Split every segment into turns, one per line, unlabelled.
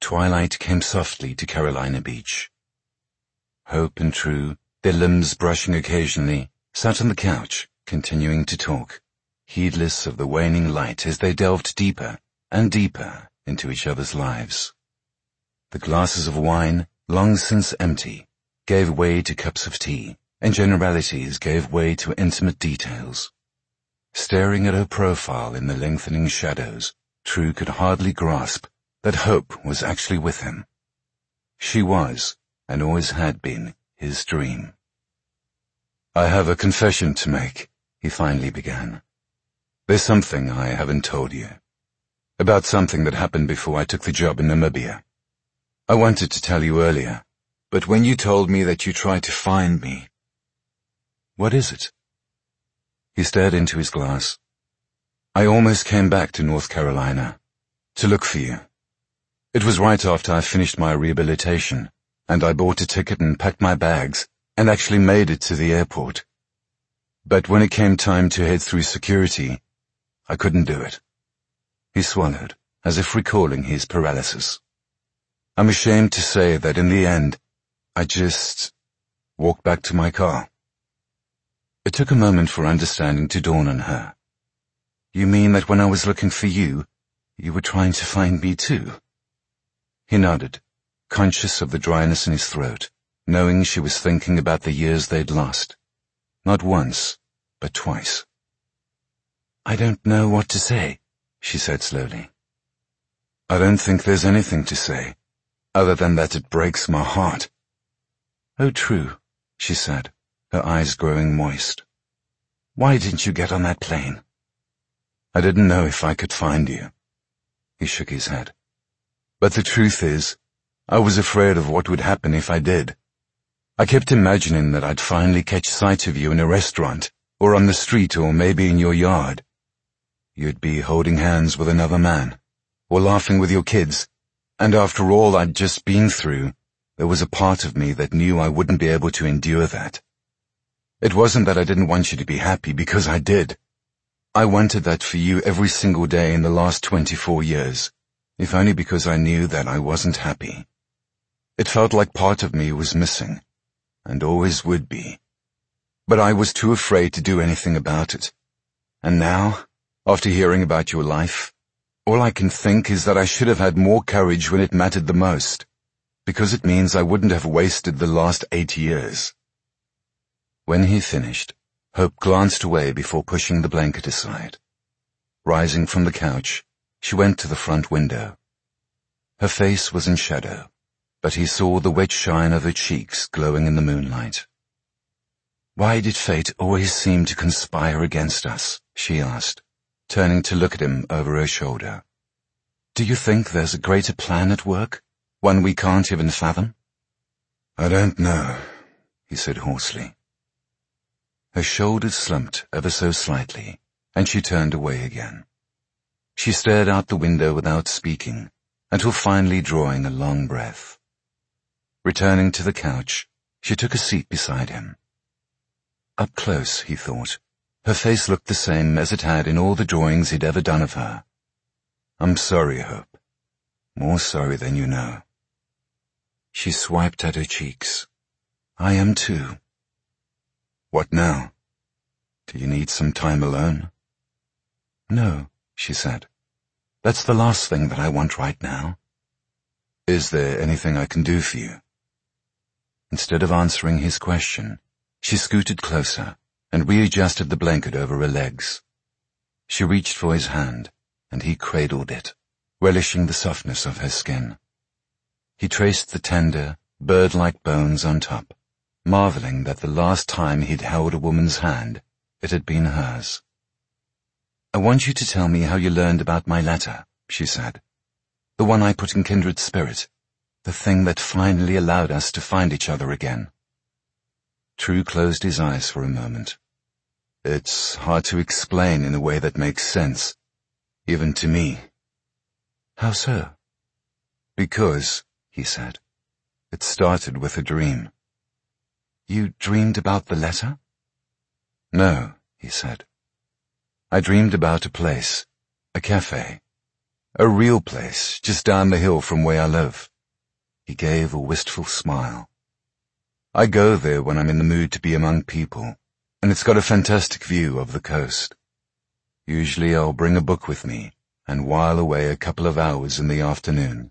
twilight came softly to Carolina Beach. Hope and True, their limbs brushing occasionally, sat on the couch, continuing to talk, heedless of the waning light as they delved deeper and deeper into each other's lives. The glasses of wine, long since empty, gave way to cups of tea, and generalities gave way to intimate details. Staring at her profile in the lengthening shadows, True could hardly grasp that Hope was actually with him. She was, and always had been, his dream. "I have a confession to make," he finally began. "There's something I haven't told you. About something that happened before I took the job in Namibia. I wanted to tell you earlier, but when you told me that you tried to find me—" "What is it?" He stared into his glass. "I almost came back to North Carolina to look for you. It was right after I finished my rehabilitation, and I bought a ticket and packed my bags and actually made it to the airport. But when it came time to head through security, I couldn't do it." He swallowed, as if recalling his paralysis. "I'm ashamed to say that in the end, I just walked back to my car." It took a moment for understanding to dawn on her. "You mean that when I was looking for you, you were trying to find me too?" He nodded, conscious of the dryness in his throat, knowing she was thinking about the years they'd lost. Not once, but twice. "I don't know what to say," she said slowly. "I don't think there's anything to say, other than that it breaks my heart." "Oh, True," she said, her eyes growing moist. "Why didn't you get on that plane?" "I didn't know if I could find you." He shook his head. "But the truth is, I was afraid of what would happen if I did. I kept imagining that I'd finally catch sight of you in a restaurant, or on the street, or maybe in your yard. You'd be holding hands with another man, or laughing with your kids, and after all I'd just been through, there was a part of me that knew I wouldn't be able to endure that. It wasn't that I didn't want you to be happy, because I did. I wanted that for you every single day in the last 24 years, if only because I knew that I wasn't happy. It felt like part of me was missing, and always would be. But I was too afraid to do anything about it. And now, after hearing about your life, all I can think is that I should have had more courage when it mattered the most, because it means I wouldn't have wasted the last 8 years." When he finished, Hope glanced away before pushing the blanket aside. Rising from the couch, she went to the front window. Her face was in shadow, but he saw the wet shine of her cheeks glowing in the moonlight. "Why did fate always seem to conspire against us?" she asked, turning to look at him over her shoulder. "Do you think there's a greater plan at work, one we can't even fathom?" "I don't know," he said hoarsely. Her shoulders slumped ever so slightly, and she turned away again. She stared out the window without speaking, until finally drawing a long breath. Returning to the couch, she took a seat beside him. Up close, he thought, her face looked the same as it had in all the drawings he'd ever done of her. "I'm sorry, Hope. More sorry than you know." She swiped at her cheeks. "I am too." "What now? Do you need some time alone?" "No," she said. "That's the last thing that I want right now." "Is there anything I can do for you?" Instead of answering his question, she scooted closer and readjusted the blanket over her legs. She reached for his hand, and he cradled it, relishing the softness of her skin. He traced the tender, bird-like bones on top, marveling that the last time he'd held a woman's hand, it had been hers. "I want you to tell me how you learned about my letter," she said. "The one I put in Kindred Spirit, the thing that finally allowed us to find each other again." True closed his eyes for a moment. "It's hard to explain in a way that makes sense, even to me." "How so?" "Because," he said, "it started with a dream." "You dreamed about the letter?" "No," he said. "I dreamed about a place, a cafe, A real place, just down the hill from where I live. He gave a wistful smile. I go there when I'm in the mood to be among people, and it's got a fantastic view of the coast. Usually I'll bring a book with me and while away a couple of hours in the afternoon.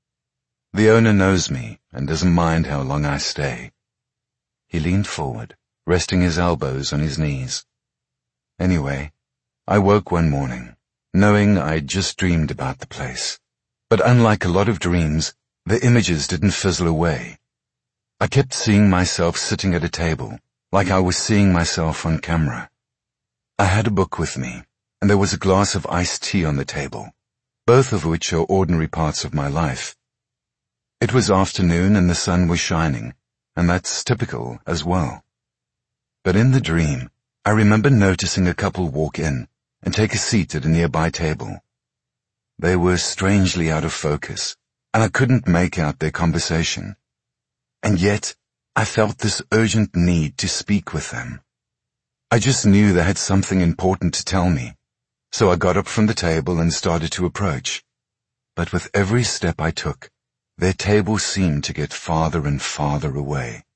The owner knows me and doesn't mind how long I stay. He leaned forward, resting his elbows on his knees. Anyway, I woke one morning, knowing I'd just dreamed about the place. But unlike a lot of dreams, the images didn't fizzle away. I kept seeing myself sitting at a table, like I was seeing myself on camera. I had a book with me, and there was a glass of iced tea on the table, both of which are ordinary parts of my life. It was afternoon and the sun was shining, and that's typical as well. But in the dream, I remember noticing a couple walk in and take a seat at a nearby table. They were strangely out of focus, and I couldn't make out their conversation. And yet, I felt this urgent need to speak with them. I just knew they had something important to tell me, so I got up from the table and started to approach. But with every step I took, their table seemed to get farther and farther away.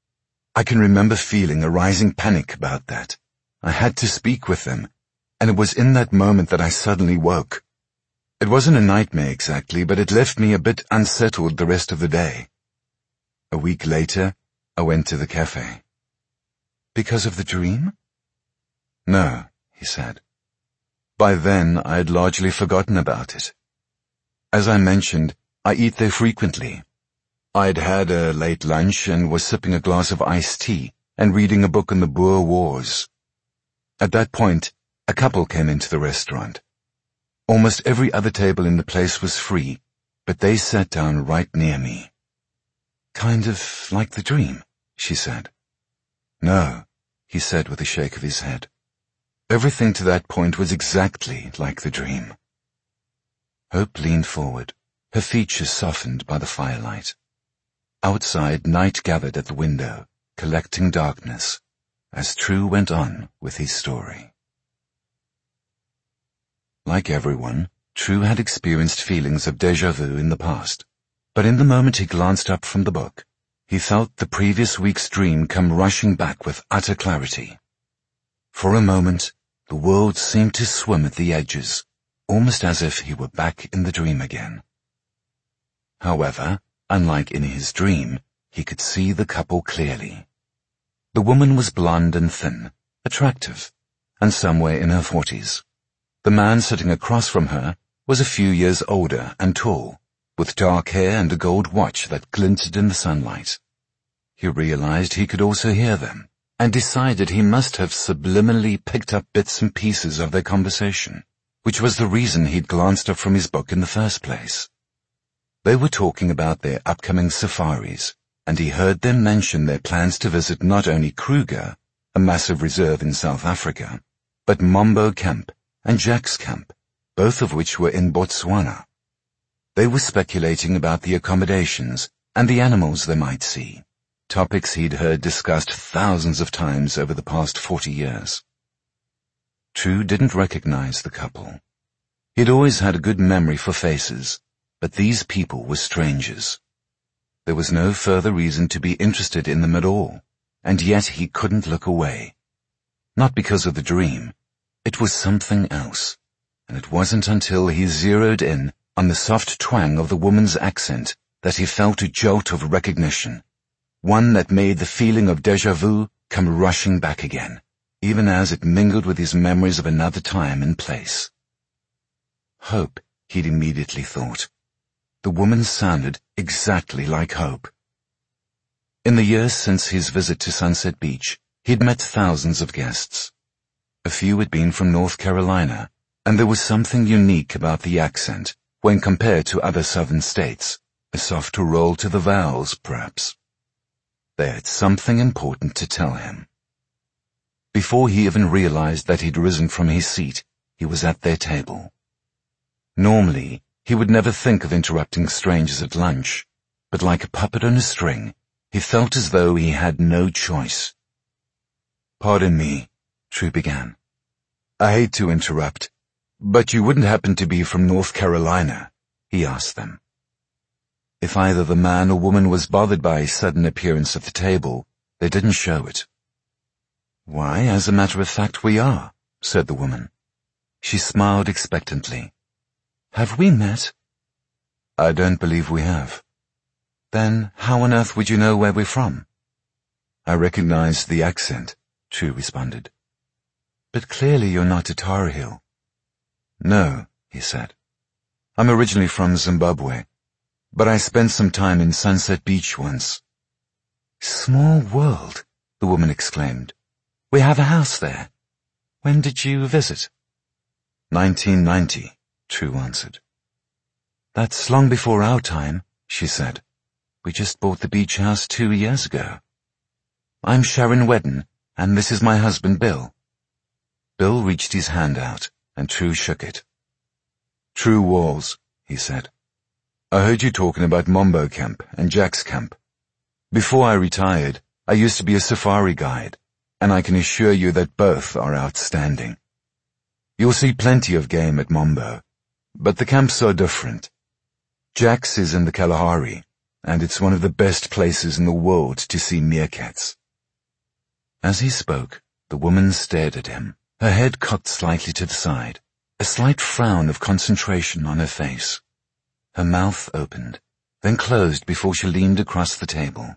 I can remember feeling a rising panic about that. I had to speak with them, and it was in that moment that I suddenly woke. It wasn't a nightmare exactly, but it left me a bit unsettled the rest of the day. A week later, I went to the cafe. Because of the dream? No, he said. By then, I had largely forgotten about it. As I mentioned, I eat there frequently. I'd had a late lunch and was sipping a glass of iced tea and reading a book on the Boer Wars. At that point, a couple came into the restaurant. Almost every other table in the place was free, but they sat down right near me. Kind of like the dream, she said. No, he said with a shake of his head. Everything to that point was exactly like the dream. Hope leaned forward, her features softened by the firelight. Outside, night gathered at the window, collecting darkness, as True went on with his story. Like everyone, True had experienced feelings of déjà vu in the past, but in the moment he glanced up from the book, he felt the previous week's dream come rushing back with utter clarity. For a moment, the world seemed to swim at the edges, almost as if he were back in the dream again. However, unlike in his dream, he could see the couple clearly. The woman was blonde and thin, attractive, and somewhere in her 40s. The man sitting across from her was a few years older and tall, with dark hair and a gold watch that glinted in the sunlight. He realized he could also hear them, and decided he must have subliminally picked up bits and pieces of their conversation, which was the reason he'd glanced up from his book in the first place. They were talking about their upcoming safaris, and he heard them mention their plans to visit not only Kruger, a massive reserve in South Africa, but Mombo Camp and Jack's Camp, both of which were in Botswana. They were speculating about the accommodations and the animals they might see, topics he'd heard discussed thousands of times over the past 40 years. True didn't recognize the couple. He'd always had a good memory for faces, but these people were strangers. There was no further reason to be interested in them at all, and yet he couldn't look away. Not because of the dream. It was something else, and it wasn't until he zeroed in on the soft twang of the woman's accent that he felt a jolt of recognition, one that made the feeling of déjà vu come rushing back again, even as it mingled with his memories of another time and place. Hope, he'd immediately thought. The woman sounded exactly like Hope. In the years since his visit to Sunset Beach, he'd met thousands of guests. A few had been from North Carolina, and there was something unique about the accent when compared to other southern states, a softer roll to the vowels, perhaps. They had something important to tell him. Before he even realized that he'd risen from his seat, he was at their table. Normally, he would never think of interrupting strangers at lunch, but like a puppet on a string, he felt as though he had no choice. "Pardon me," True began. "I hate to interrupt, But you wouldn't happen to be from North Carolina? He asked them. If either the man or woman was bothered by his sudden appearance at the table, they didn't show it. Why, as a matter of fact, we are, said the woman. She smiled expectantly. Have we met? I don't believe we have. Then how on earth would you know where we're from? I recognized the accent, True responded. But clearly you're not a Tar Heel. No, he said. I'm originally from Zimbabwe, but I spent some time in Sunset Beach once. Small world, the woman exclaimed. We have a house there. When did you visit? 1990, True answered. That's long before our time, she said. We just bought the beach house 2 years ago. I'm Sharon Wedden, and this is my husband, Bill. Bill reached his hand out, and True shook it. True Walls, he said. I heard you talking about Mombo Camp and Jack's Camp. Before I retired, I used to be a safari guide, and I can assure you that both are outstanding. You'll see plenty of game at Mombo, but the camps are different. Jack's is in the Kalahari, and it's one of the best places in the world to see meerkats. As he spoke, the woman stared at him, her head cocked slightly to the side, a slight frown of concentration on her face. Her mouth opened, then closed before she leaned across the table.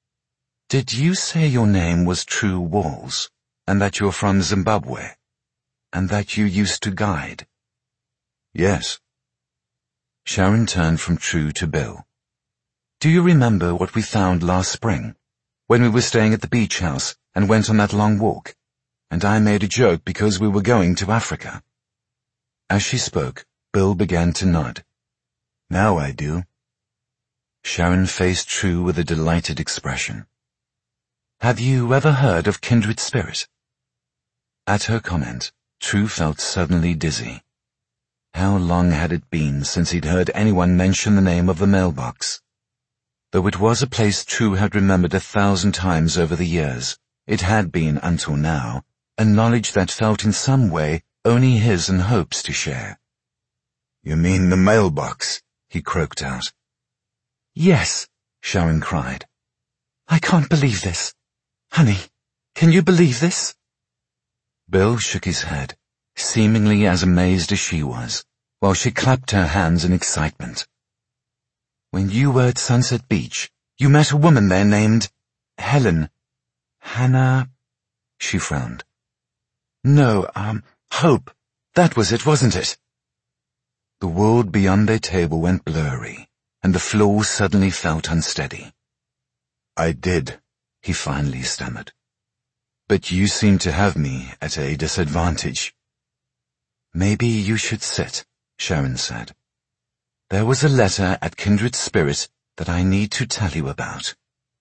Did you say your name was True Walls, and that you're from Zimbabwe, and that you used to guide? Yes. Sharon turned from True to Bill. Do you remember what we found last spring, when we were staying at the beach house and went on that long walk, and I made a joke because we were going to Africa? As she spoke, Bill began to nod. Now I do. Sharon faced True with a delighted expression. Have you ever heard of Kindred Spirit? At her comment, True felt suddenly dizzy. How long had it been since he'd heard anyone mention the name of the mailbox? Though it was a place True had remembered 1,000 times over the years, it had been, until now, a knowledge that felt in some way only his and Hope's to share. You mean the mailbox? He croaked out. Yes, Sharon cried. I can't believe this. Honey, can you believe this? Bill shook his head, seemingly as amazed as she was, while she clapped her hands in excitement. When you were at Sunset Beach, you met a woman there named Helen. Hannah? She frowned. No, Hope. That was it, wasn't it? The world beyond their table went blurry, and the floor suddenly felt unsteady. I did, he finally stammered. But you seem to have me at a disadvantage. Maybe you should sit, Sharon said. There was a letter at Kindred Spirit that I need to tell you about.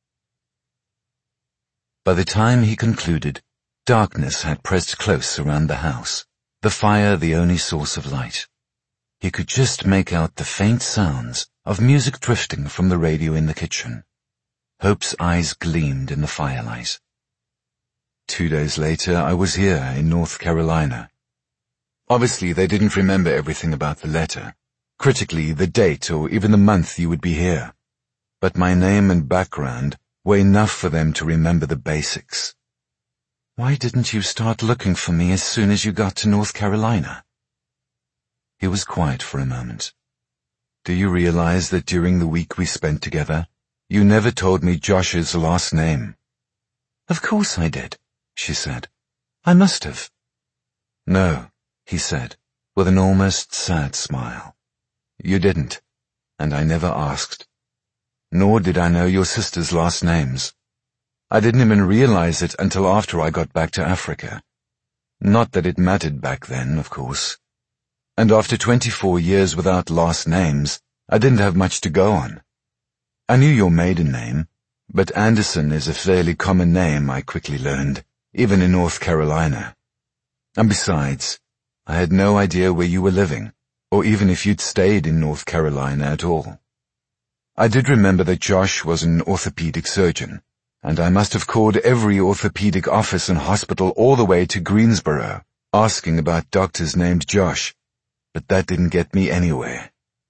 By the time he concluded, darkness had pressed close around the house, the fire the only source of light. He could just make out the faint sounds of music drifting from the radio in the kitchen. Hope's eyes gleamed in the firelight. 2 days later, I was here in North Carolina. Obviously, they didn't remember everything about the letter, critically the date or even the month you would be here. But my name and background were enough for them to remember the basics. Why didn't you start looking for me as soon as you got to North Carolina? He was quiet for a moment. Do you realize that during the week we spent together, you never told me Josh's last name? Of course I did, she said. I must have. No, he said, with an almost sad smile. You didn't, and I never asked. Nor did I know your sister's last names. I didn't even realize it until after I got back to Africa. Not that it mattered back then, of course. And after 24 years without last names, I didn't have much to go on. I knew your maiden name, but Anderson is a fairly common name, I quickly learned, even in North Carolina. And besides, I had no idea where you were living, or even if you'd stayed in North Carolina at all. I did remember that Josh was an orthopedic surgeon, and I must have called every orthopedic office and hospital all the way to Greensboro, asking about doctors named Josh, but that didn't get me anywhere.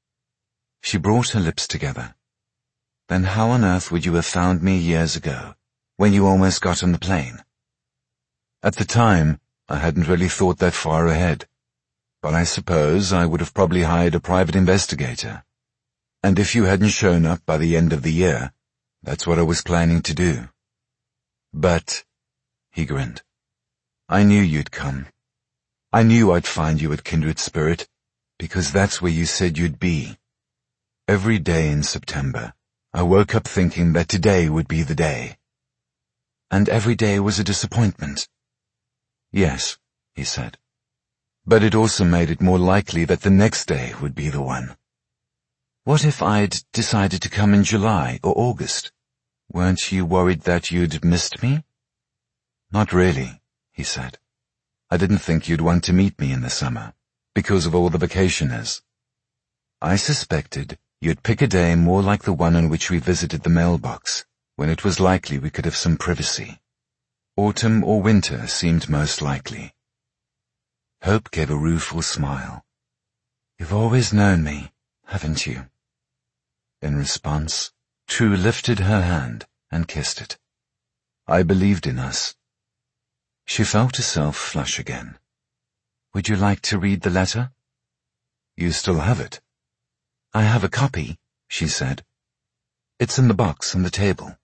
She brought her lips together. Then how on earth would you have found me years ago, when you almost got on the plane? At the time, I hadn't really thought that far ahead, but I suppose I would have probably hired a private investigator. And if you hadn't shown up by the end of the year, that's what I was planning to do. But, he grinned, I knew you'd come. I knew I'd find you at Kindred Spirit, because that's where you said you'd be. Every day in September, I woke up thinking that today would be the day. And every day was a disappointment. Yes, he said. But it also made it more likely that the next day would be the one. What if I'd decided to come in July or August? Weren't you worried that you'd missed me? Not really, he said. I didn't think you'd want to meet me in the summer, because of all the vacationers. I suspected you'd pick a day more like the one on which we visited the mailbox, when it was likely we could have some privacy. Autumn or winter seemed most likely. Hope gave a rueful smile. You've always known me, haven't you? In response, True lifted her hand and kissed it. I believed in us. She felt herself flush again. Would you like to read the letter? You still have it? I have a copy, she said. It's in the box on the table.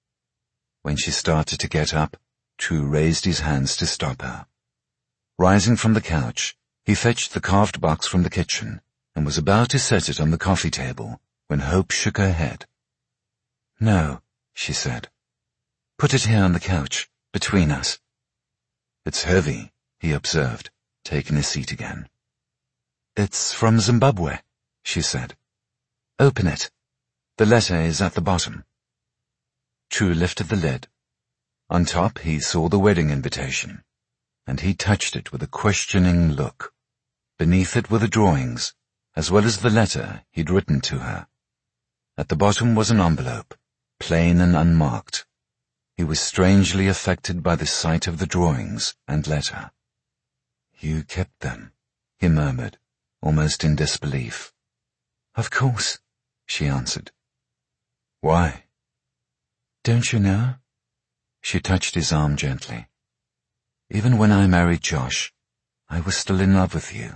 When she started to get up, True raised his hands to stop her. Rising from the couch, he fetched the carved box from the kitchen and was about to set it on the coffee table when Hope shook her head. No, she said. Put it here on the couch, between us. It's heavy, he observed, taking his seat again. It's from Zimbabwe, she said. Open it. The letter is at the bottom. True lifted the lid. On top he saw the wedding invitation, and he touched it with a questioning look. Beneath it were the drawings, as well as the letter he'd written to her. At the bottom was an envelope, plain and unmarked. He was strangely affected by the sight of the drawings and letter. You kept them, he murmured, almost in disbelief. Of course, she answered. Why? Don't you know? She touched his arm gently. Even when I married Josh, I was still in love with you.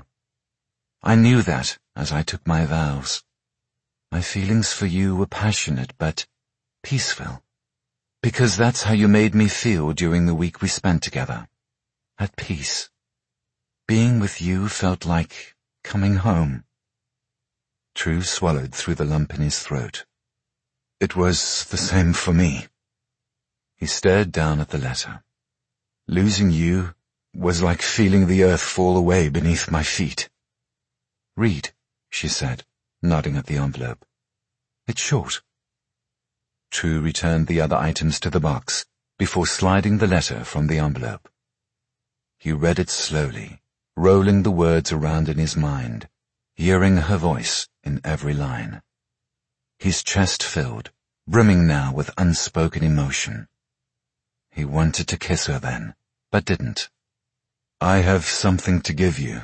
I knew that as I took my vows. My feelings for you were passionate but peaceful, because that's how you made me feel during the week we spent together. At peace. Being with you felt like coming home. True swallowed through the lump in his throat. It was the same for me. He stared down at the letter. Losing you was like feeling the earth fall away beneath my feet. Read, she said, nodding at the envelope. It's short. True returned the other items to the box before sliding the letter from the envelope. He read it slowly, rolling the words around in his mind, hearing her voice in every line. His chest filled, brimming now with unspoken emotion. He wanted to kiss her then, but didn't. I have something to give you.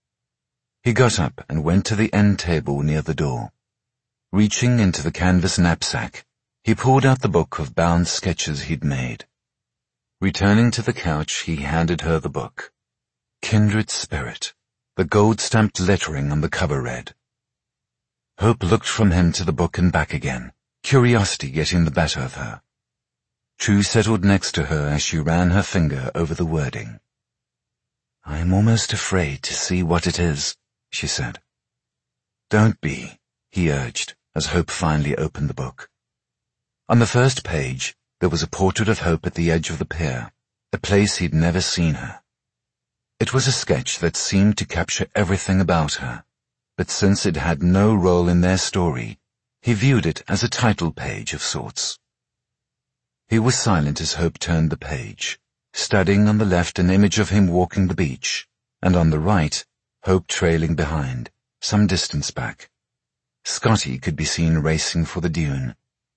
He got up and went to the end table near the door. Reaching into the canvas knapsack, he pulled out the book of bound sketches he'd made. Returning to the couch, he handed her the book. Kindred Spirit, the gold-stamped lettering on the cover read. Hope looked from him to the book and back again, curiosity getting the better of her. True settled next to her as she ran her finger over the wording. I'm almost afraid to see what it is, she said. Don't be, he urged, as Hope finally opened the book. On the first page, there was a portrait of Hope at the edge of the pier, a place he'd never seen her. It was a sketch that seemed to capture everything about her, but since it had no role in their story, he viewed it as a title page of sorts. He was silent as Hope turned the page, studying on the left an image of him walking the beach, and on the right, Hope trailing behind, some distance back. Scotty could be seen racing for the dune.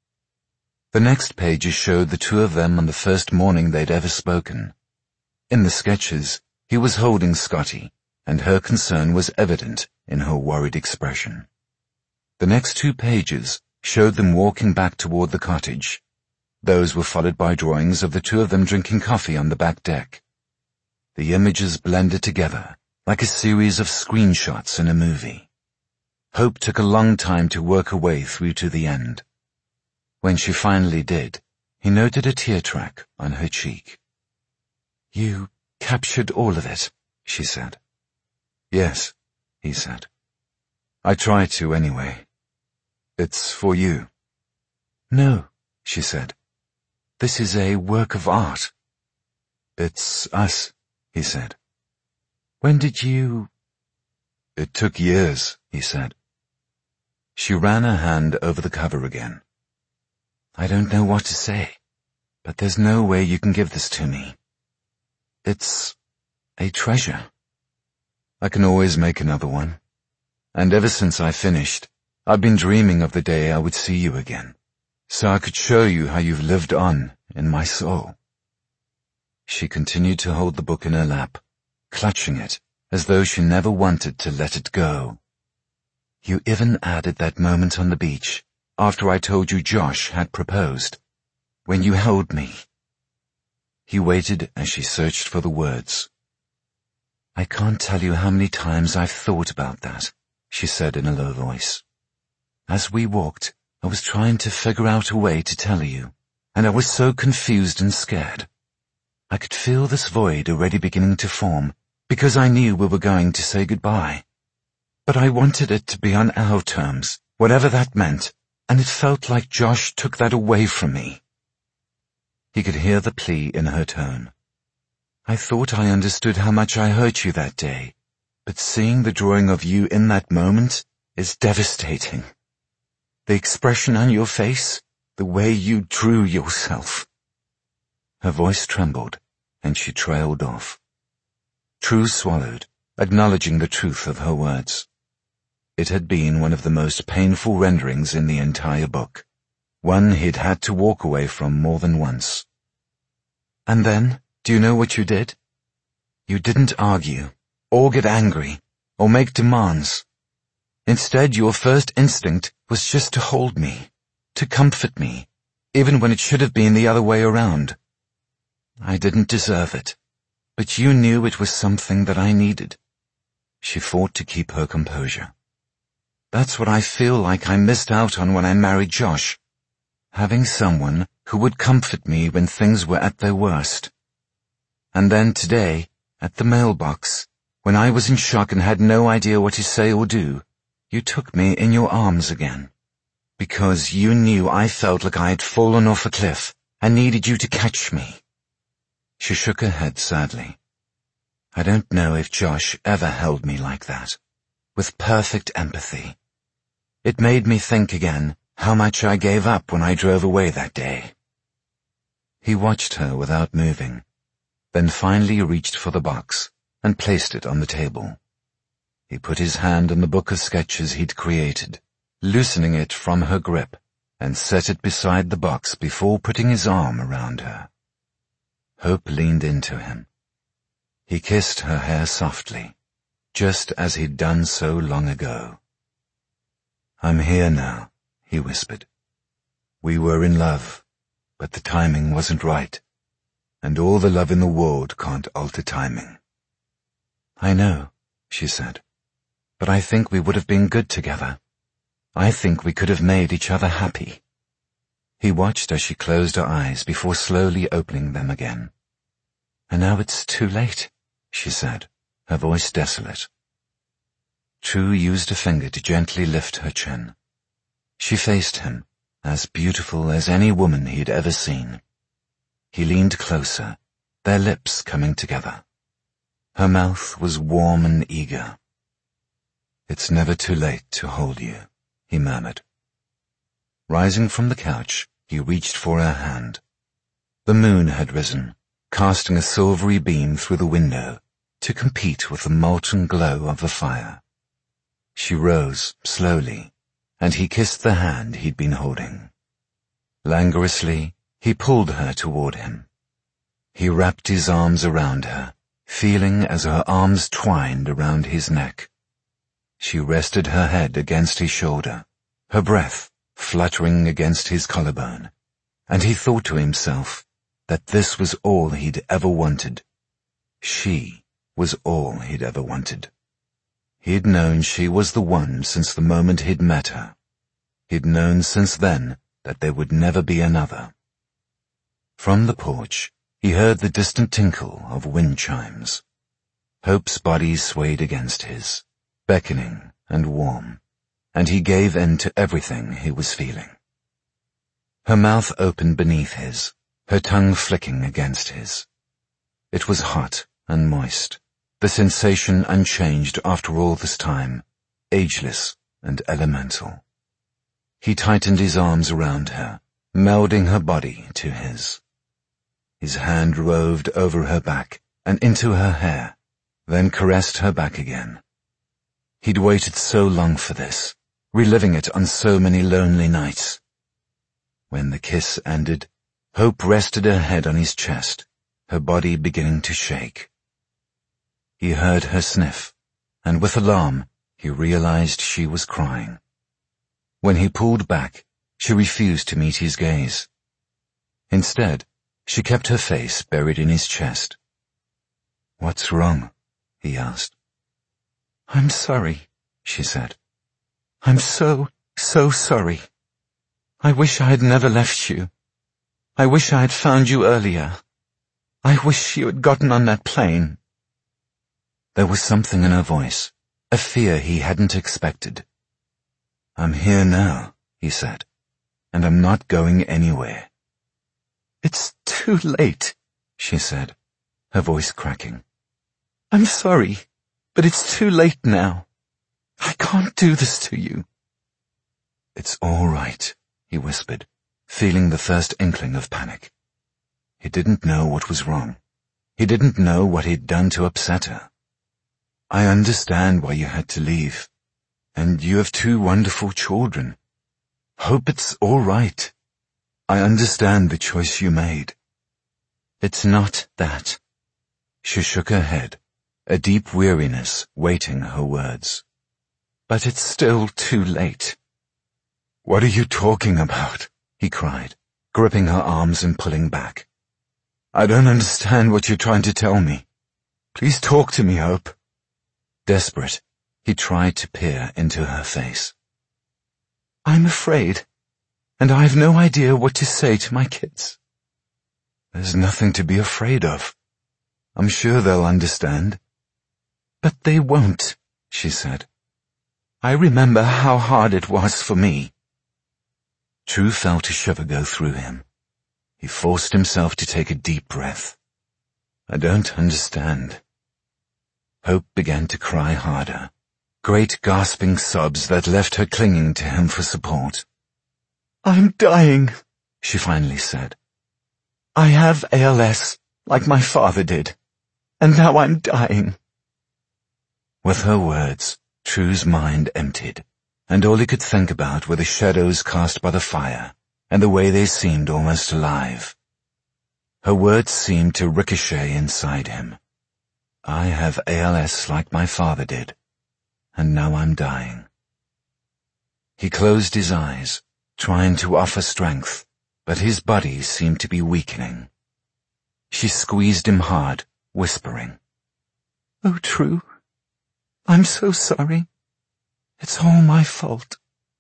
The next pages showed the two of them on the first morning they'd ever spoken. In the sketches, he was holding Scotty, and her concern was evident in her worried expression. The next 2 pages showed them walking back toward the cottage. Those were followed by drawings of the 2 of them drinking coffee on the back deck. The images blended together like a series of screenshots in a movie. Hope took a long time to work her way through to the end. When she finally did, he noted a tear track on her cheek. "You captured all of it," she said. "Yes," he said. "I try to anyway. It's for you." "No," she said. "This is a work of art." "It's us," he said. "When did you—" "It took years," he said. She ran her hand over the cover again. "I don't know what to say, but there's no way you can give this to me. It's a treasure. I can always make another one. And ever since I finished, I've been dreaming of the day I would see you again, so I could show you how you've lived on in my soul." She continued to hold the book in her lap, clutching it as though she never wanted to let it go. "You even added that moment on the beach, after I told you Josh had proposed, when you held me." He waited as she searched for the words. "I can't tell you how many times I've thought about that," she said in a low voice. "As we walked, I was trying to figure out a way to tell you, and I was so confused and scared. I could feel this void already beginning to form, because I knew we were going to say goodbye. But I wanted it to be on our terms, whatever that meant, and it felt like Josh took that away from me." He could hear the plea in her tone. "I thought I understood how much I hurt you that day, but seeing the drawing of you in that moment is devastating. The expression on your face, the way you drew yourself." Her voice trembled, and she trailed off. True swallowed, acknowledging the truth of her words. It had been one of the most painful renderings in the entire book, one he'd had to walk away from more than once. "And then, do you know what you did? You didn't argue, or get angry, or make demands. Instead, your first instinct was just to hold me, to comfort me, even when it should have been the other way around. I didn't deserve it, but you knew it was something that I needed." She fought to keep her composure. "That's what I feel like I missed out on when I married Josh. Having someone who would comfort me when things were at their worst. And then today, at the mailbox, when I was in shock and had no idea what to say or do, you took me in your arms again. Because you knew I felt like I had fallen off a cliff and needed you to catch me." She shook her head sadly. "I don't know if Josh ever held me like that, with perfect empathy. It made me think again how much I gave up when I drove away that day." He watched her without moving, then finally reached for the box and placed it on the table. He put his hand on the book of sketches he'd created, loosening it from her grip, and set it beside the box before putting his arm around her. Hope leaned into him. He kissed her hair softly, just as he'd done so long ago. "I'm here now," he whispered. "We were in love, but the timing wasn't right, and all the love in the world can't alter timing." "I know," she said, "but I think we would have been good together. I think we could have made each other happy." He watched as she closed her eyes before slowly opening them again. "And now it's too late," she said, her voice desolate. True used a finger to gently lift her chin. She faced him, as beautiful as any woman he'd ever seen. He leaned closer, their lips coming together. Her mouth was warm and eager. "It's never too late to hold you," he murmured. Rising from the couch, he reached for her hand. The moon had risen, casting a silvery beam through the window to compete with the molten glow of the fire. She rose slowly, and he kissed the hand he'd been holding. Languorously, he pulled her toward him. He wrapped his arms around her, feeling as her arms twined around his neck. She rested her head against his shoulder, her breath fluttering against his collarbone, and he thought to himself that this was all he'd ever wanted. She was all he'd ever wanted. He'd known she was the one since the moment he'd met her. He'd known since then that there would never be another. From the porch, he heard the distant tinkle of wind chimes. Hope's body swayed against his, beckoning and warm, and he gave in to everything he was feeling. Her mouth opened beneath his, her tongue flicking against his. It was hot and moist, the sensation unchanged after all this time, ageless and elemental. He tightened his arms around her, melding her body to his. His hand roved over her back and into her hair, then caressed her back again. He'd waited so long for this, reliving it on so many lonely nights. When the kiss ended, Hope rested her head on his chest, her body beginning to shake. He heard her sniff, and with alarm, he realized she was crying. When he pulled back, she refused to meet his gaze. Instead, she kept her face buried in his chest. "What's wrong?" he asked. "I'm sorry," she said. "I'm so sorry. I wish I had never left you. I wish I had found you earlier. I wish you had gotten on that plane." There was something in her voice, a fear he hadn't expected. "I'm here now," he said, "and I'm not going anywhere." "It's too late," she said, her voice cracking. "I'm sorry, but it's too late now. I can't do this to you." "It's all right," he whispered, feeling the first inkling of panic. He didn't know what was wrong. He didn't know what he'd done to upset her. "I understand why you had to leave. And you have 2 wonderful children. Hope it's all right. I understand the choice you made." "It's not that." She shook her head, a deep weariness weighting her words. "But it's still too late." "What are you talking about?" he cried, gripping her arms and pulling back. "I don't understand what you're trying to tell me. Please talk to me, Hope." Desperate, he tried to peer into her face. "I'm afraid, and I've no idea what to say to my kids." "There's nothing to be afraid of. I'm sure they'll understand." "But they won't," she said. "I remember how hard it was for me." True felt a shiver go through him. He forced himself to take a deep breath. "I don't understand." Hope began to cry harder, great gasping sobs that left her clinging to him for support. "I'm dying," she finally said. "I have ALS, like my father did, and now I'm dying." With her words, True's mind emptied, and all he could think about were the shadows cast by the fire, and the way they seemed almost alive. Her words seemed to ricochet inside him. "I have ALS like my father did, and now I'm dying." He closed his eyes, trying to offer strength, but his body seemed to be weakening. She squeezed him hard, whispering, "Oh, True, I'm so sorry. It's all my fault."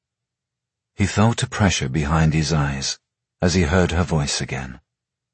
He felt a pressure behind his eyes as he heard her voice again.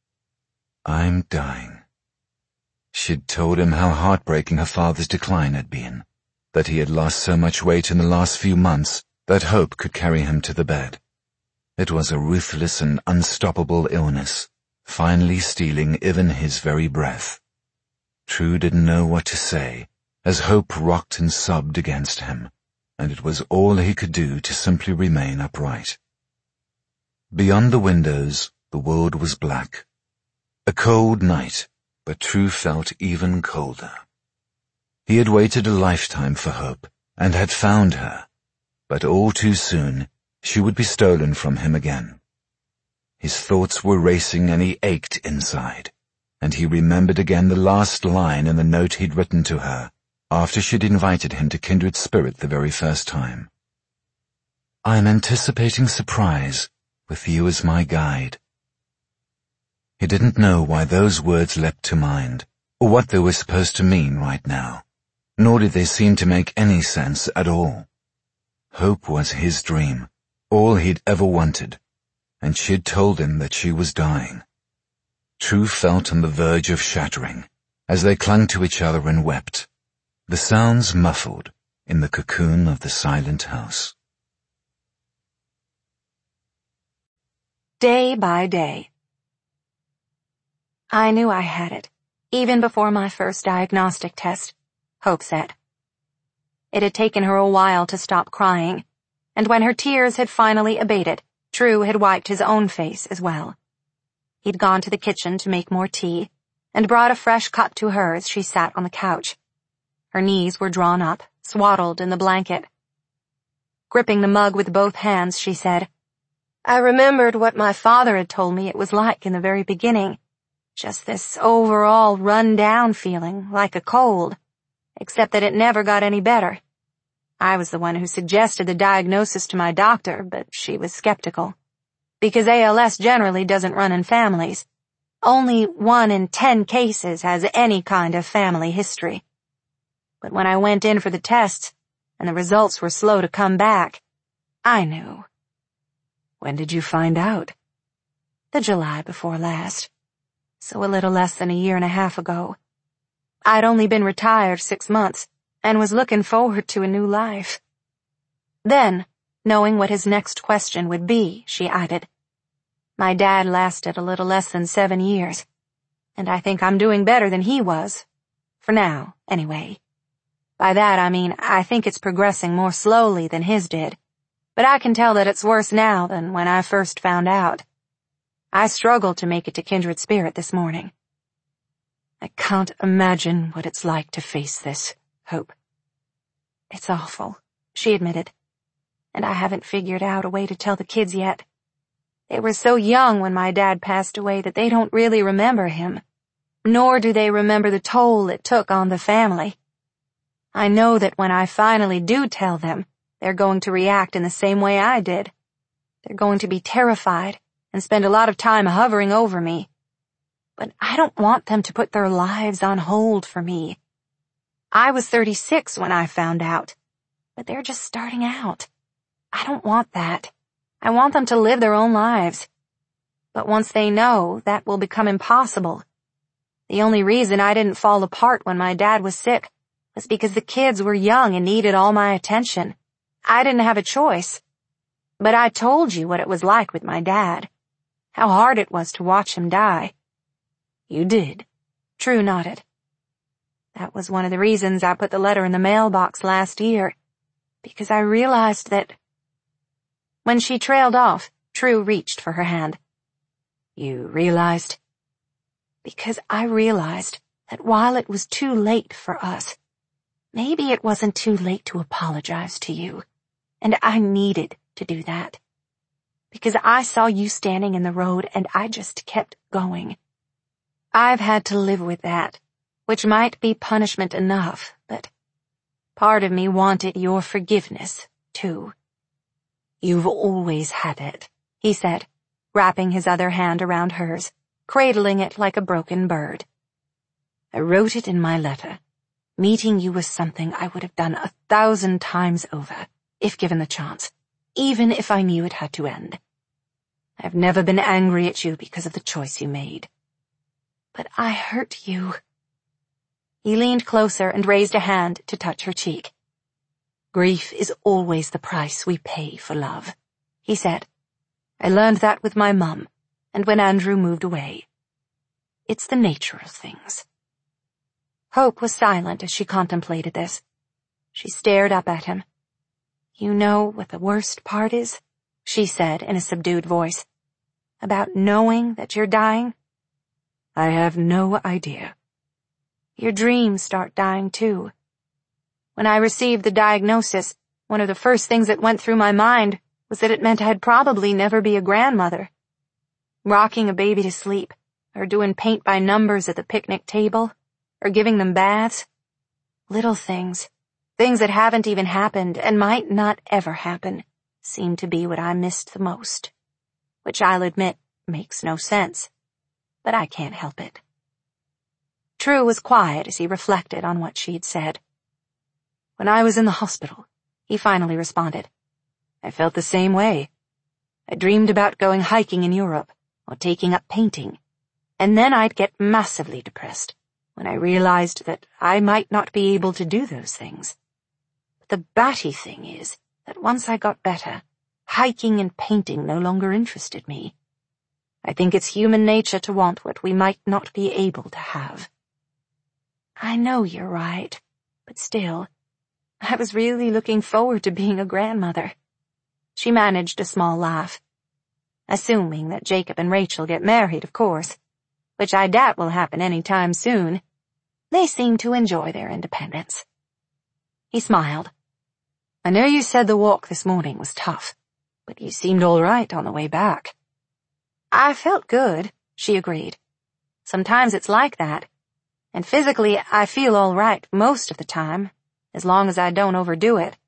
"I'm dying." She'd told him how heartbreaking her father's decline had been, that he had lost so much weight in the last few months that Hope could carry him to the bed. It was a ruthless and unstoppable illness, finally stealing even his very breath. True didn't know what to say, as Hope rocked and sobbed against him, and it was all he could do to simply remain upright. Beyond the windows, the world was black. A cold night, but True felt even colder. He had waited a lifetime for Hope, and had found her, but all too soon she would be stolen from him again. His thoughts were racing and he ached inside. and he remembered again the last line in the note he'd written to her after she'd invited him to Kindred Spirit the very first time. "I'm anticipating surprise, with you as my guide." He didn't know why those words leapt to mind, or what they were supposed to mean right now, nor did they seem to make any sense at all. Hope was his dream, all he'd ever wanted, and she'd told him that she was dying. True felt on the verge of shattering, as they clung to each other and wept, the sounds muffled in the cocoon of the silent house.
Day by day. I knew I had it, even before my first diagnostic test, Hope said. It had taken her a while to stop crying, and when her tears had finally abated, True had wiped his own face as well. He'd gone to the kitchen to make more tea, and brought a fresh cup to her as she sat on the couch. Her knees were drawn up, swaddled in the blanket. Gripping the mug with both hands, she said, "I remembered what my father had told me it was like in the very beginning. Just this overall run-down feeling, like a cold, except that it never got any better. I was the one who suggested the diagnosis to my doctor, but she was skeptical. Because ALS generally doesn't run in families. Only 1 in 10 cases has any kind of family history. But when I went in for the tests, and the results were slow to come back, I knew." "When did you find out?" "The July before last. So a little less than a year and a half ago. I'd only been retired 6 months, and was looking forward to a new life." Then, knowing what his next question would be, she added, "My dad lasted a little less than 7 years, and I think I'm doing better than he was. For now, anyway. By that I mean I think it's progressing more slowly than his did, but I can tell that it's worse now than when I first found out. I struggled to make it to Kindred Spirit this morning." "I can't imagine what it's like to face this, Hope." "It's awful," she admitted, "and I haven't figured out a way to tell the kids yet. They were so young when my dad passed away that they don't really remember him, nor do they remember the toll it took on the family. I know that when I finally do tell them, they're going to react in the same way I did. They're going to be terrified and spend a lot of time hovering over me. But I don't want them to put their lives on hold for me. I was 36 when I found out, but they're just starting out. I don't want that. I want them to live their own lives. But once they know, that will become impossible. The only reason I didn't fall apart when my dad was sick was because the kids were young and needed all my attention. I didn't have a choice. But I told you what it was like with my dad. How hard it was to watch him die." "You did?" True nodded. "That was one of the reasons I put the letter in the mailbox last year, because I realized that—" When she trailed off, True reached for her hand. "You realized?" "Because I realized that while it was too late for us, maybe it wasn't too late to apologize to you, and I needed to do that. Because I saw you standing in the road and I just kept going. I've had to live with that, which might be punishment enough, but part of me wanted your forgiveness, too." "You've always had it," he said, wrapping his other hand around hers, cradling it like a broken bird. "I wrote it in my letter. Meeting you was something I would have done 1,000 times over, if given the chance, even if I knew it had to end. I've never been angry at you because of the choice you made. But I hurt you." He leaned closer and raised a hand to touch her cheek. "Grief is always the price we pay for love," he said. "I learned that with my mum, and when Andrew moved away. It's the nature of things." Hope was silent as she contemplated this. She stared up at him. "You know what the worst part is?" she said in a subdued voice. "About knowing that you're dying?" "I have no idea." "Your dreams start dying too. When I received the diagnosis, one of the first things that went through my mind was that it meant I'd probably never be a grandmother. Rocking a baby to sleep, or doing paint by numbers at the picnic table, or giving them baths. Little things, things that haven't even happened and might not ever happen, seem to be what I missed the most. Which I'll admit makes no sense, but I can't help it. True was quiet as he reflected on what she'd said. When I was in the hospital, he finally responded, I felt the same way. I dreamed about going hiking in Europe or taking up painting, and then I'd get massively depressed when I realized that I might not be able to do those things. But the batty thing is that once I got better, hiking and painting no longer interested me. I think it's human nature to want what we might not be able to have. I know you're right, but still, I was really looking forward to being a grandmother. She managed a small laugh. Assuming that Jacob and Rachel get married, of course, which I doubt will happen any time soon. They seem to enjoy their independence. He smiled. I know you said the walk this morning was tough, but you seemed all right on the way back. I felt good, she agreed. Sometimes it's like that, and physically I feel all right most of the time, as long as I don't overdo it.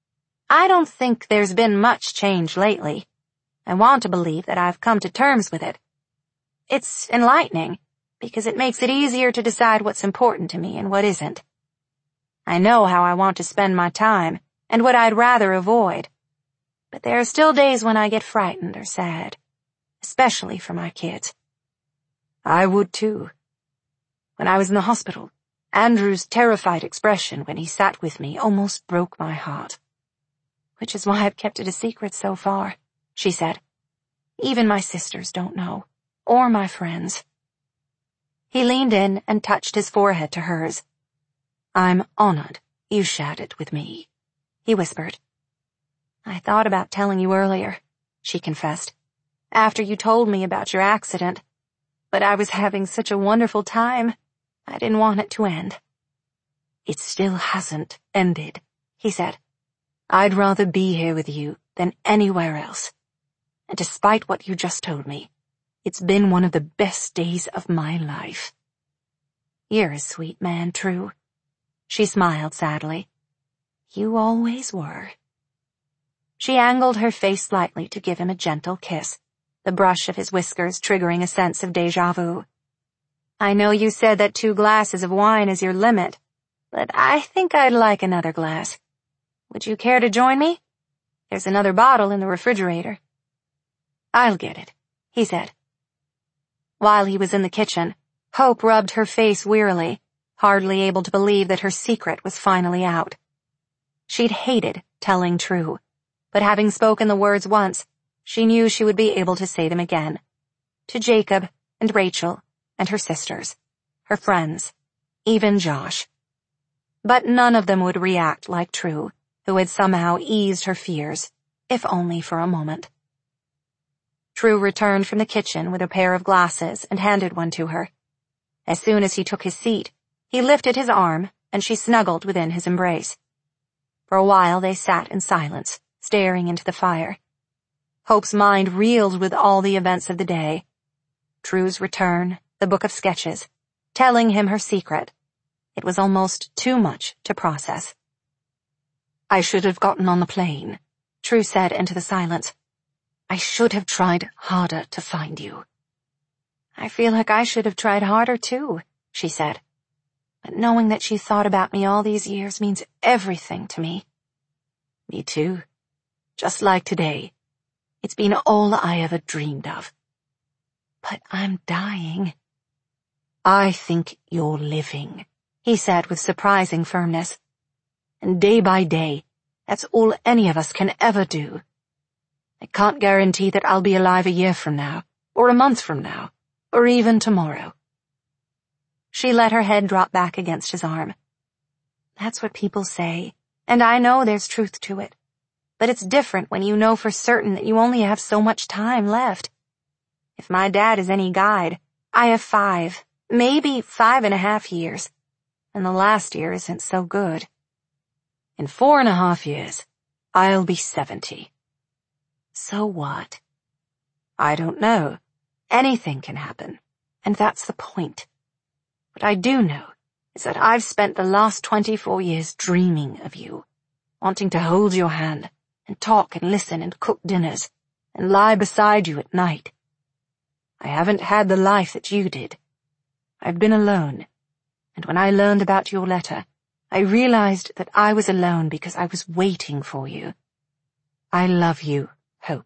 I don't think there's been much change lately. I want to believe that I've come to terms with it. It's enlightening, because it makes it easier to decide what's important to me and what isn't. I know how I want to spend my time, and what I'd rather avoid. But there are still days when I get frightened or sad, especially for my kids. I would too. When I was in the hospital, Andrew's terrified expression when he sat with me almost broke my heart. Which is why I've kept it a secret so far, she said. Even my sisters don't know, or my friends. He leaned in and touched his forehead to hers. I'm honored you shared it with me, he whispered. I thought about telling you earlier, she confessed, after you told me about your accident, but I was having such a wonderful time, I didn't want it to end. It still hasn't ended, he said. I'd rather be here with you than anywhere else. And despite what you just told me, it's been one of the best days of my life. You're a sweet man, True. She smiled sadly. You always were. She angled her face slightly to give him a gentle kiss, the brush of his whiskers triggering a sense of déjà vu. I know you said that 2 glasses of wine is your limit, but I think I'd like another glass. Would you care to join me? There's another bottle in the refrigerator. I'll get it, he said. While he was in the kitchen, Hope rubbed her face wearily, hardly able to believe that her secret was finally out. She'd hated telling True, but having spoken the words once, she knew she would be able to say them again. To Jacob and Rachel and her sisters, her friends, even Josh. But none of them would react like True, who had somehow eased her fears, if only for a moment. True returned from the kitchen with a pair of glasses and handed one to her. As soon as he took his seat, he lifted his arm and she snuggled within his embrace. For a while they sat in silence, staring into the fire. Hope's mind reeled with all the events of the day. True's return, the book of sketches, telling him her secret. It was almost too much to process. I should have gotten on the plane, True said into the silence. I should have tried harder to find you. I feel like I should have tried harder too, she said. But knowing that she thought about me all these years means everything to me. Me too. Just like today. It's been all I ever dreamed of. But I'm dying. I think you're living, he said with surprising firmness. And day by day, that's all any of us can ever do. I can't guarantee that I'll be alive a year from now, or a month from now, or even tomorrow. She let her head drop back against his arm. That's what people say, and I know there's truth to it. But it's different when you know for certain that you only have so much time left. If my dad is any guide, I have 5, maybe 5.5 years, and the last year isn't so good. In 4.5 years, I'll be 70. So what? I don't know. Anything can happen. And that's the point. What I do know is that I've spent the last 24 years dreaming of you, wanting to hold your hand and talk and listen and cook dinners and lie beside you at night. I haven't had the life that you did. I've been alone, and when I learned about your letter, I realized that I was alone because I was waiting for you. I love you, Hope.